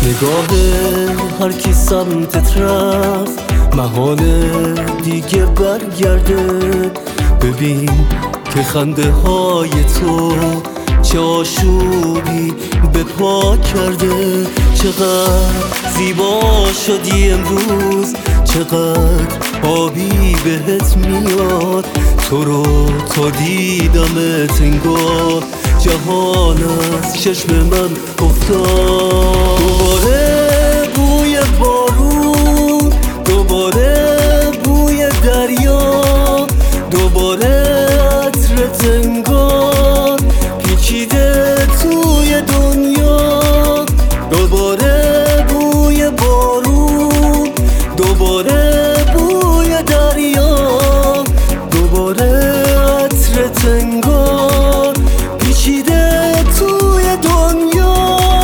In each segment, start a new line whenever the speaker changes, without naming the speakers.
نگاه هر کی سمتت رفت محاله دیگه برگرده. ببین که خنده های تو چه آشوبی به پا کرده. چقدر زیبا شدی امروز، چقدر آبی بهت میاد. تو رو تا دیدمت انگار جهان از چشم من افتاد. دوباره بوی بارون، دوباره بوی دریا، دوباره عطرت انگار پیچیده توی دنیا. دوباره بوی بارون، دوباره بوی دریا، دوباره عطرت انگار پیچیده توی دنیا.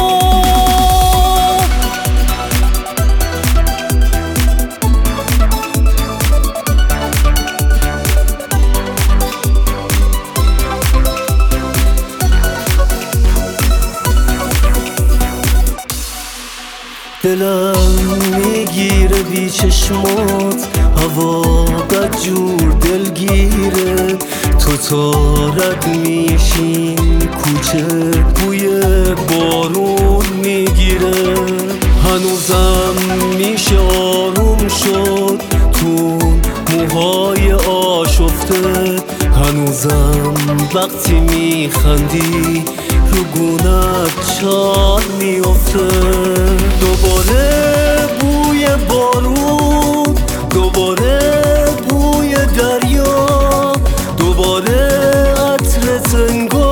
دلم میگیره بی چشمات، هوا بدجور دلگیره. تو تا رد میشین کوچه بوی بارون میگیره. هنوزم میشه آروم شد تو موهای آشفته. هنوزم وقتی میخندی رو گونت چار میافته. دوباره بوی بارون، دوباره بوی دریا، دوباره عطرت انگار